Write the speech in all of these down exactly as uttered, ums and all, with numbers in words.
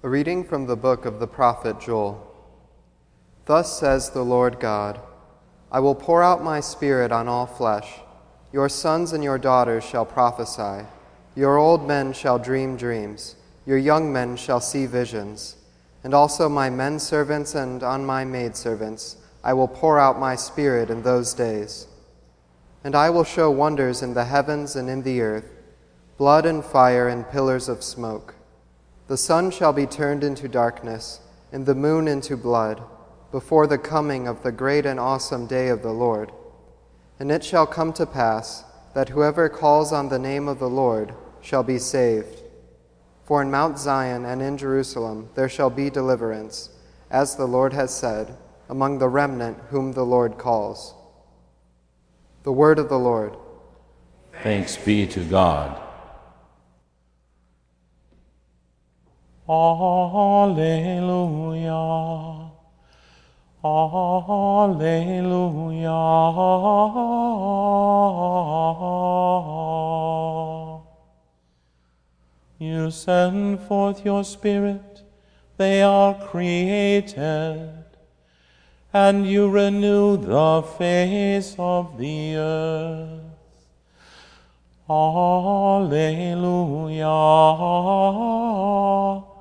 A reading from the book of the prophet Joel. Thus says the Lord God, I will pour out my Spirit on all flesh. Your sons and your daughters shall prophesy. Your old men shall dream dreams. Your young men shall see visions. And also my men servants and on my maidservants I will pour out my Spirit in those days. And I will show wonders in the heavens and in the earth, blood and fire and pillars of smoke. The sun shall be turned into darkness, and the moon into blood, before the coming of the great and awesome day of the Lord. And it shall come to pass that whoever calls on the name of the Lord shall be saved. For in Mount Zion and in Jerusalem there shall be deliverance, as the Lord has said, among the remnant whom the Lord calls. The word of the Lord. Thanks be to God. Alleluia. Alleluia. You send forth your Spirit, they are created, and you renew the face of the earth. Alleluia.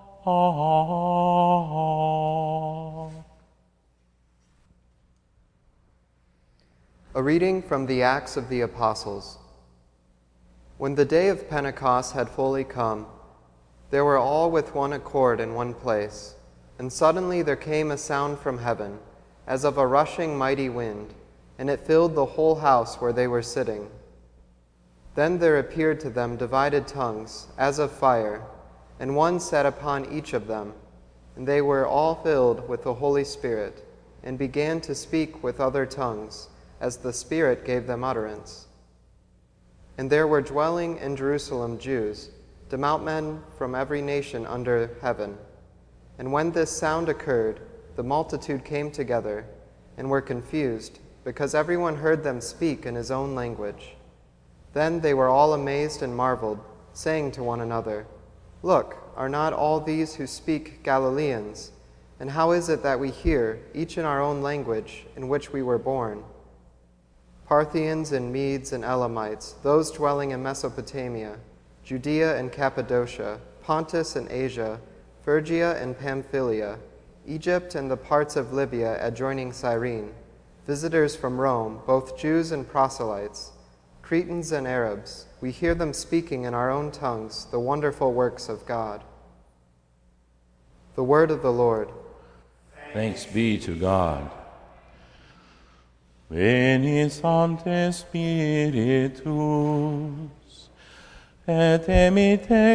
A reading from the Acts of the Apostles. When the day of Pentecost had fully come, they were all with one accord in one place, and suddenly there came a sound from heaven, as of a rushing mighty wind, and it filled the whole house where they were sitting. Then there appeared to them divided tongues, as of fire, and one sat upon each of them. And they were all filled with the Holy Spirit, and began to speak with other tongues, as the Spirit gave them utterance. And there were dwelling in Jerusalem Jews, devout men from every nation under heaven. And when this sound occurred, the multitude came together, and were confused, because everyone heard them speak in his own language. Then they were all amazed and marveled, saying to one another, Look, are not all these who speak Galileans? And how is it that we hear, each in our own language, in which we were born? Parthians and Medes and Elamites, those dwelling in Mesopotamia, Judea and Cappadocia, Pontus and Asia, Phrygia and Pamphylia, Egypt and the parts of Libya adjoining Cyrene, visitors from Rome, both Jews and proselytes, Cretans and Arabs, we hear them speaking in our own tongues the wonderful works of God. The word of the Lord. Thanks be to God. Veni Sancte Spiritus, et emite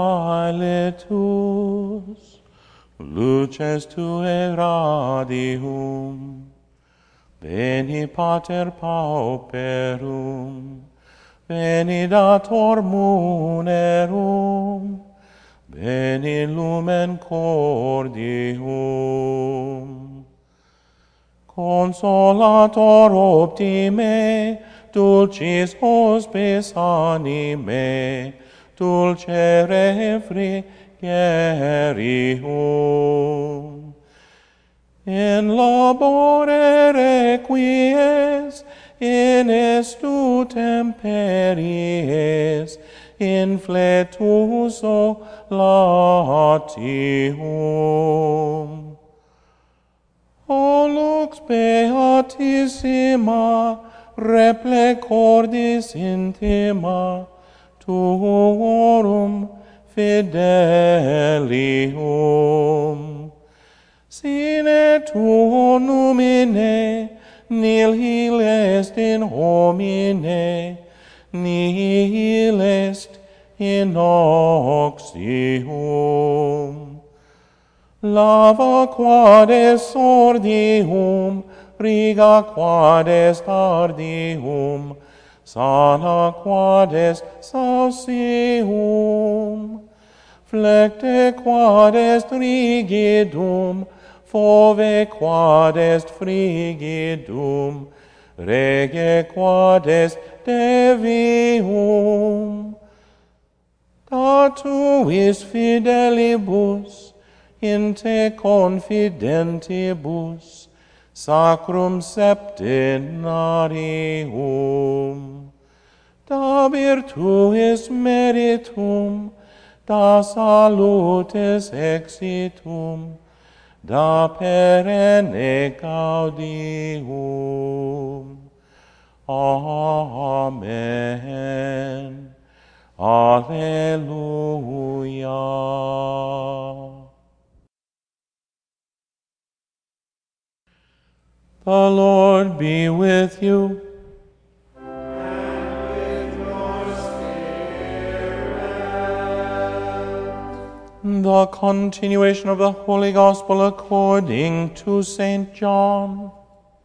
caeletus, luces Tuae radium. Veni Pater pauperum, veni dator munerum, veni lumen cordium. Consolator optime, dulcis hospes anime, dulcere frigerium. In labore requies, in estu temperies, in fletuso latium. O lux beatissima, reple cordis intima, tuorum fidelium. Sine tuo numine, nihil est in homine, nihil est in oxium. Lava quad est sordium, riga quad est ardium, sana quad est saucium, flecte quad est rigidum, fove quad est frigidum, rege quad est devium. Datuis fidelibus, in te confidentibus sacrum septenarium, da virtuis meritum, da salutis exitum, da perenne gaudium. Amen. Alleluia. The Lord be with you. And with your spirit. The continuation of the Holy Gospel according to Saint John.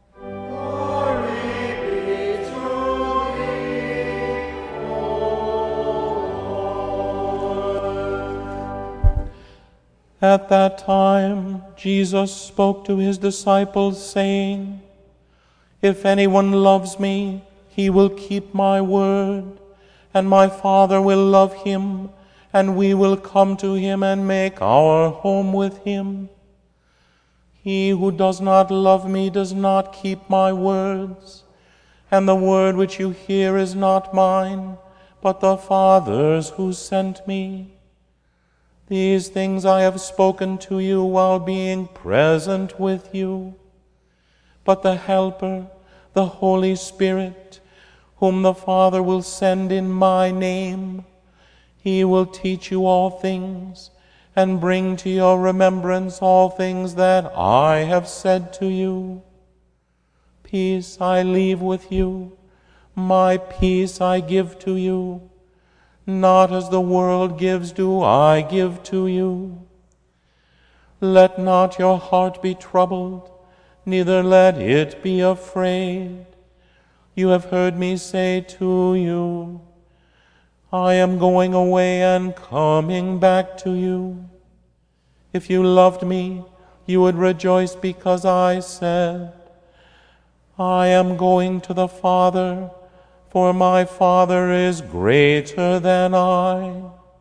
At that time, Jesus spoke to his disciples, saying, If anyone loves me, he will keep my word, and my Father will love him, and we will come to him and make our home with him. He who does not love me does not keep my words, and the word which you hear is not mine, but the Father's who sent me. These things I have spoken to you while being present with you. But the Helper, the Holy Spirit, whom the Father will send in my name, he will teach you all things, and bring to your remembrance all things that I have said to you. Peace I leave with you, my peace I give to you. Not as the world gives do I give to you. Let not your heart be troubled, neither let it be afraid. You have heard me say to you, I am going away and coming back to you. If you loved me, you would rejoice because I said, I am going to the Father, for my Father is greater than I.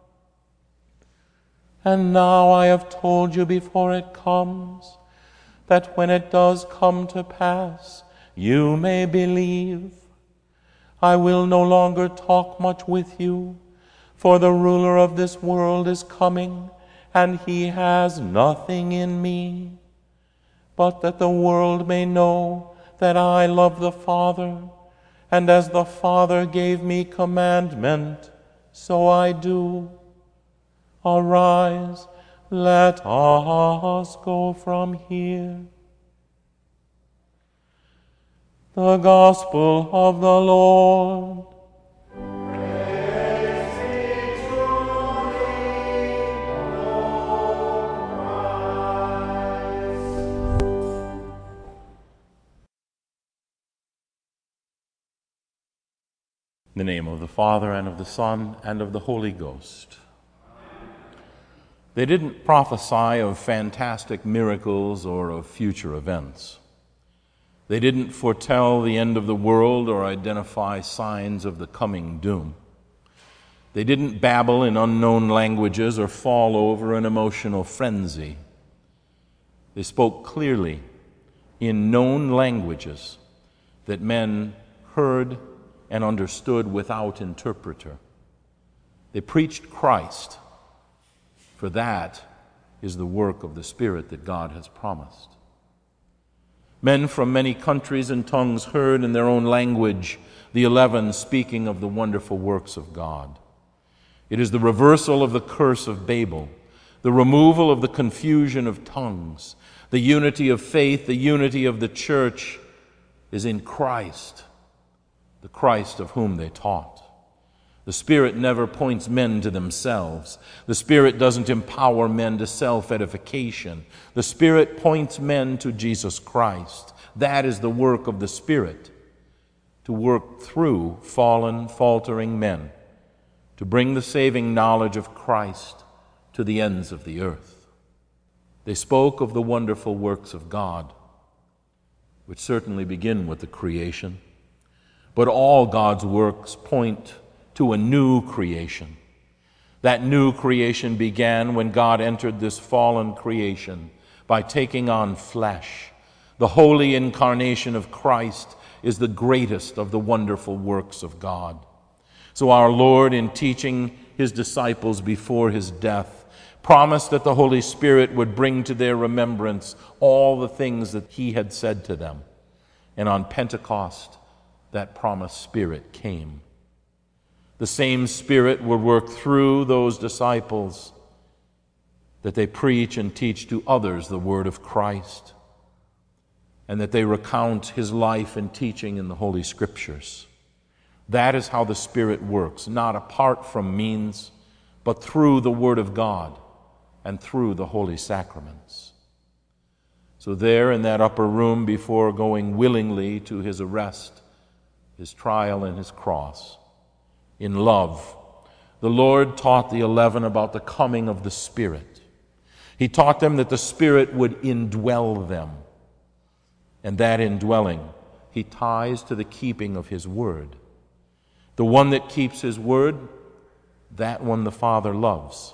And now I have told you before it comes, that when it does come to pass, you may believe. I will no longer talk much with you, for the ruler of this world is coming, and he has nothing in me. But that the world may know that I love the Father, and as the Father gave me commandment, so I do. Arise, let us go from here. The Gospel of the Lord. Praise be to thee, O Christ. In the name of the Father, and of the Son, and of the Holy Ghost. They didn't prophesy of fantastic miracles or of future events. They didn't foretell the end of the world or identify signs of the coming doom. They didn't babble in unknown languages or fall over an emotional frenzy. They spoke clearly in known languages that men heard and understood without interpreter. They preached Christ, for that is the work of the Spirit that God has promised. Men from many countries and tongues heard in their own language the eleven speaking of the wonderful works of God. It is the reversal of the curse of Babel, the removal of the confusion of tongues. The unity of faith, the unity of the church is in Christ, the Christ of whom they taught. The Spirit never points men to themselves. The Spirit doesn't empower men to self-edification. The Spirit points men to Jesus Christ. That is the work of the Spirit, to work through fallen, faltering men, to bring the saving knowledge of Christ to the ends of the earth. They spoke of the wonderful works of God, which certainly begin with the creation, but all God's works point to a new creation That new creation began when God entered this fallen creation by taking on flesh. The holy incarnation of Christ is the greatest of the wonderful works of God. So our Lord, in teaching his disciples before his death, promised that the Holy Spirit would bring to their remembrance all the things that he had said to them. And on Pentecost, that promised Spirit came. The same Spirit would work through those disciples that they preach and teach to others the word of Christ, and that they recount his life and teaching in the Holy Scriptures. That is how the Spirit works, not apart from means, but through the Word of God and through the holy sacraments. So there in that upper room, before going willingly to his arrest, his trial, and his cross, in love, the Lord taught the eleven about the coming of the Spirit. He taught them that the Spirit would indwell them, and that indwelling he ties to the keeping of his word. The one that keeps his word, that one the Father loves.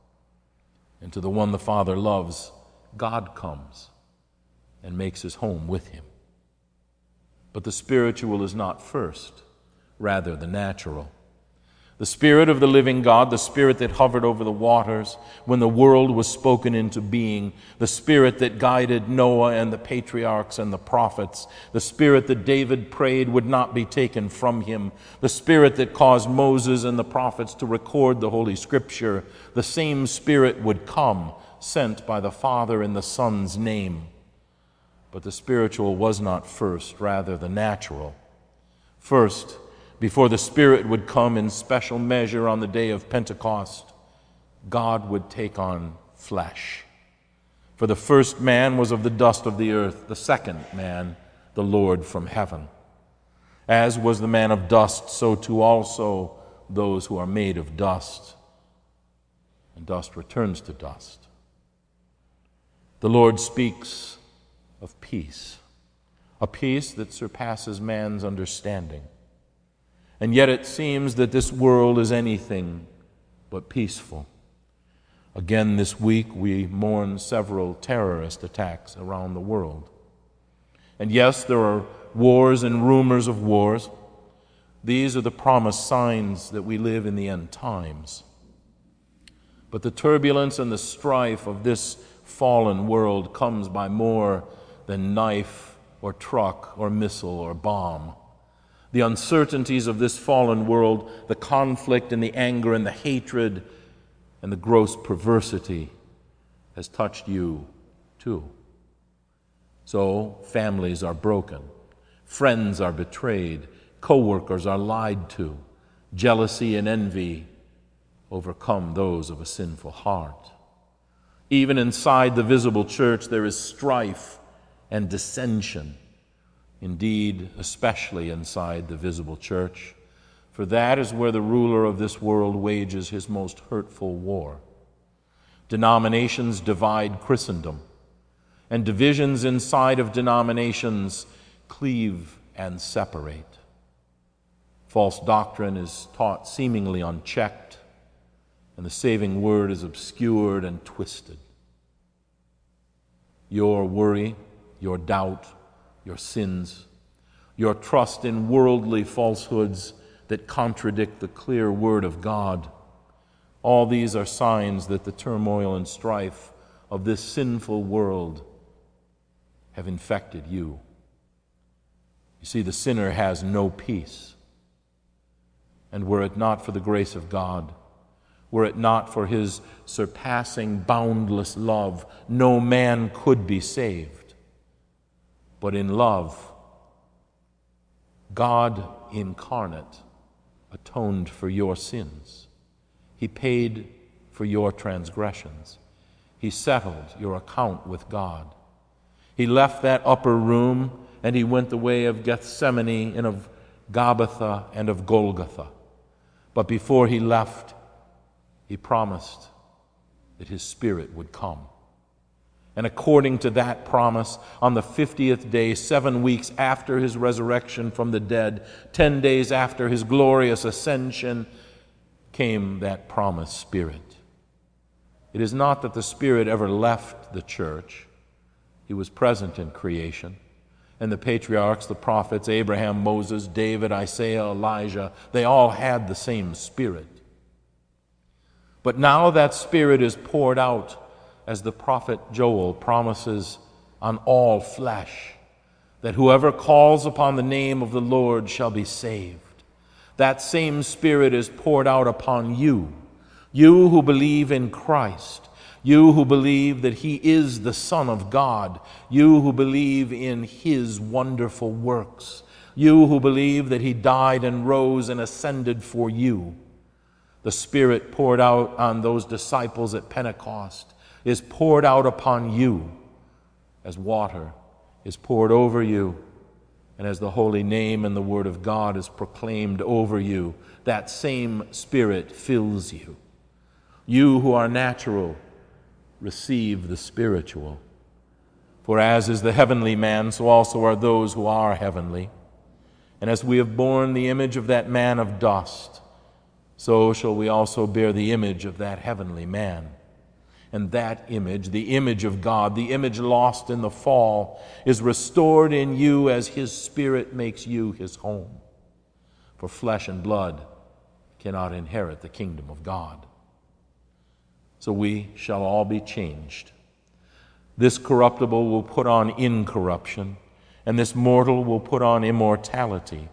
And to the one the Father loves, God comes and makes his home with him. But the spiritual is not first, rather the natural. The Spirit of the living God, the Spirit that hovered over the waters when the world was spoken into being, the Spirit that guided Noah and the patriarchs and the prophets, the Spirit that David prayed would not be taken from him, the Spirit that caused Moses and the prophets to record the Holy Scripture, the same Spirit would come, sent by the Father in the Son's name. But the spiritual was not first, rather the natural. First, before the Spirit would come in special measure on the day of Pentecost, God would take on flesh. For the first man was of the dust of the earth, the second man, the Lord from heaven. As was the man of dust, so too also those who are made of dust. And dust returns to dust. The Lord speaks of peace, a peace that surpasses man's understanding. And yet it seems that this world is anything but peaceful. Again this week we mourn several terrorist attacks around the world. And yes, there are wars and rumors of wars. These are the promised signs that we live in the end times. But the turbulence and the strife of this fallen world comes by more than knife or truck or missile or bomb. The uncertainties of this fallen world, the conflict and the anger and the hatred and the gross perversity has touched you too. So families are broken, friends are betrayed, co-workers are lied to, jealousy and envy overcome those of a sinful heart. Even inside the visible church there is strife and dissension. Indeed, especially inside the visible church, for that is where the ruler of this world wages his most hurtful war. Denominations divide Christendom, and divisions inside of denominations cleave and separate. False doctrine is taught seemingly unchecked, and the saving word is obscured and twisted. Your worry, your doubt, your sins, your trust in worldly falsehoods that contradict the clear word of God, all these are signs that the turmoil and strife of this sinful world have infected you. You see, the sinner has no peace. And were it not for the grace of God, were it not for his surpassing, boundless love, no man could be saved. But in love, God incarnate atoned for your sins. He paid for your transgressions. He settled your account with God. He left that upper room and he went the way of Gethsemane and of Gabbatha and of Golgotha. But before he left, he promised that his Spirit would come. And according to that promise, on the fiftieth day, seven weeks after his resurrection from the dead, ten days after his glorious ascension, came that promised Spirit. It is not that the Spirit ever left the church. He was present in creation. And the patriarchs, the prophets, Abraham, Moses, David, Isaiah, Elijah, they all had the same Spirit. But now that Spirit is poured out, as the prophet Joel promises, on all flesh, that whoever calls upon the name of the Lord shall be saved. That same Spirit is poured out upon you, you who believe in Christ, you who believe that He is the Son of God, you who believe in His wonderful works, you who believe that He died and rose and ascended for you. The Spirit poured out on those disciples at Pentecost is poured out upon you as water is poured over you, and as the holy name and the word of God is proclaimed over you, that same Spirit fills you. You who are natural, receive the spiritual. For as is the heavenly man, so also are those who are heavenly. And as we have borne the image of that man of dust, so shall we also bear the image of that heavenly man. And that image, the image of God, the image lost in the fall, is restored in you as His Spirit makes you His home. For flesh and blood cannot inherit the kingdom of God. So we shall all be changed. This corruptible will put on incorruption, and this mortal will put on immortality.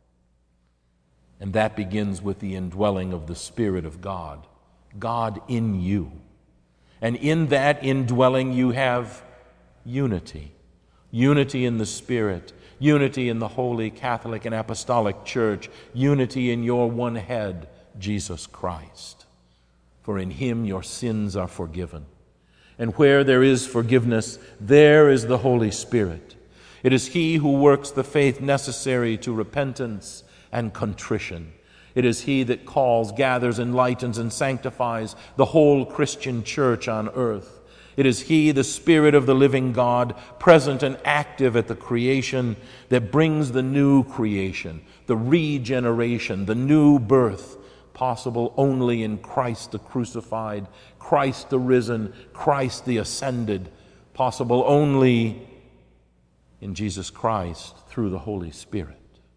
And that begins with the indwelling of the Spirit of God, God in you. And in that indwelling you have unity. Unity in the Spirit, unity in the Holy Catholic and Apostolic Church, unity in your one head, Jesus Christ. For in Him your sins are forgiven. And where there is forgiveness, there is the Holy Spirit. It is He who works the faith necessary to repentance and contrition. It is He that calls, gathers, enlightens, and sanctifies the whole Christian church on earth. It is He, the Spirit of the living God, present and active at the creation, that brings the new creation, the regeneration, the new birth, possible only in Christ the crucified, Christ the risen, Christ the ascended, possible only in Jesus Christ through the Holy Spirit.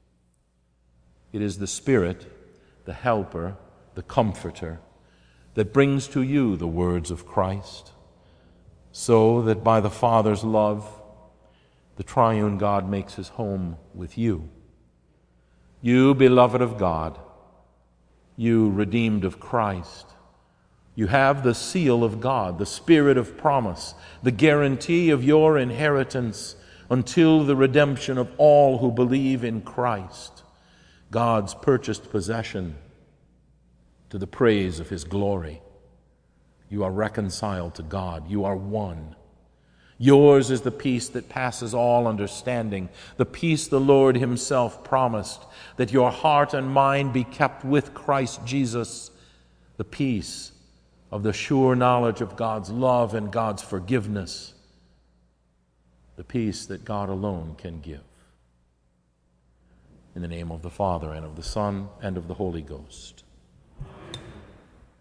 It is the Spirit, the helper, the comforter, that brings to you the words of Christ, so that by the Father's love, the triune God makes His home with you. You, beloved of God, you redeemed of Christ, you have the seal of God, the Spirit of promise, the guarantee of your inheritance until the redemption of all who believe in Christ, God's purchased possession, to the praise of His glory. You are reconciled to God. You are one. Yours is the peace that passes all understanding, the peace the Lord Himself promised, that your heart and mind be kept with Christ Jesus, the peace of the sure knowledge of God's love and God's forgiveness, the peace that God alone can give. In the name of the Father, and of the Son, and of the Holy Ghost.